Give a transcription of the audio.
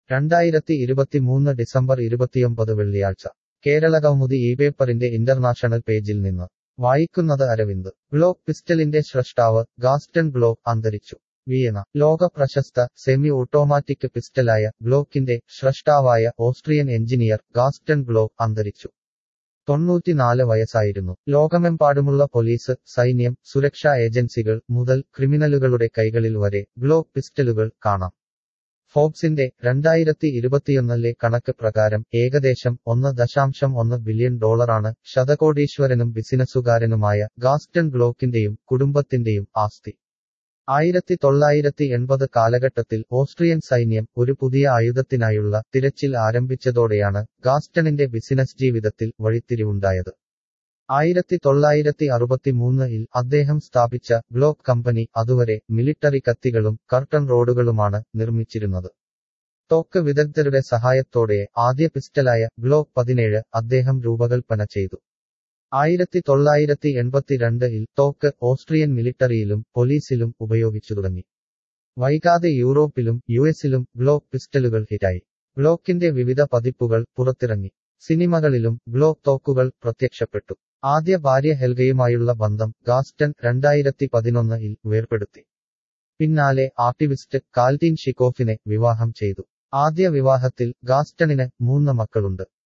2023 December 29 വെള്ളിയാഴ്ച കേരളകൗമുദി പേപ്പറിന്റെ international പേജിൽ നിന്ന് വായിക്കുന്നത് അരവിന്ദ്. ഗ്ലോക്ക് പിസ്റ്റലിന്റെ സ്രഷ്ടാവ് ഗാസ്റ്റൺ ഗ്ലോക്ക് അന്തരിച്ചു. വിയന. ലോക പ്രശസ്ത സെമി ഓട്ടോമാറ്റിക് പിസ്റ്റലായ ഗ്ലോക്കിന്റെ സ്രഷ്ടാവായ ഓസ്ട്രിയൻ എഞ്ചിനീയർ ഗാസ്റ്റൺ ഗ്ലോക്ക് അന്തരിച്ചു. 94 വയസ്സായിരുന്നു. ലോകമെമ്പാടുമുള്ള പോലീസ്, സൈന്യം, സുരക്ഷാ ഏജൻസികൾ മുതൽ ക്രിമിനലുകളുടെ കൈകളിൽ വരെ ഗ്ലോക്ക് പിസ്റ്റലുകൾ കാണാം. ഫോബ്സിന്റെ 2021 കണക്ക് പ്രകാരം ഏകദേശം $1.1 ബില്യൺ ശതകോടീശ്വരനും ബിസിനസുകാരനുമായ ഗാസ്റ്റൺ ഗ്ലോക്കിന്റെയും കുടുംബത്തിന്റെയും ആസ്തി. 1980 കാലഘട്ടത്തിൽ ഓസ്ട്രിയൻ സൈന്യം ഒരു പുതിയ ആയുധത്തിനായുള്ള തിരച്ചിൽ ആരംഭിച്ചതോടെയാണ് ഗാസ്റ്റണിന്റെ ബിസിനസ് ജീവിതത്തിൽ വഴിത്തിരിവുണ്ടായത്. 1963 അദ്ദേഹം സ്ഥാപിച്ച ഗ്ലോക്ക് കമ്പനി അതുവരെ മിലിട്ടറി കത്തികളും കർട്ടൺ റോഡുകളുമാണ് നിർമ്മിച്ചിരുന്നത്. തോക്ക് വിദഗ്ധരുടെ സഹായത്തോടെ ആദ്യ പിസ്റ്റലായ ഗ്ലോക്ക് 17 അദ്ദേഹം രൂപകൽപ്പന ചെയ്തു. 1982 തോക്ക് ഓസ്ട്രിയൻ മിലിട്ടറിയിലും പോലീസിലും ഉപയോഗിച്ചു തുടങ്ങി. വൈകാതെ യൂറോപ്പിലും യുഎസിലും ഗ്ലോക്ക് പിസ്റ്റലുകൾ ഹിറ്റായി. ഗ്ലോക്കിന്റെ വിവിധ പതിപ്പുകൾ പുറത്തിറങ്ങി. സിനിമകളിലും ഗ്ലോക്ക് തോക്കുകൾ പ്രത്യക്ഷപ്പെട്ടു. ആദ്യ ഭാര്യ ഹെൽഗയുമായുള്ള ബന്ധം ഗാസ്റ്റൺ 2011 വേർപെടുത്തി. പിന്നാലെ ആക്ടിവിസ്റ്റ് കാൽടീൻ ഷിക്കോഫിനെ വിവാഹം ചെയ്തു. ആദ്യ വിവാഹത്തിൽ ഗാസ്റ്റണിന് 3 മക്കളുണ്ട്.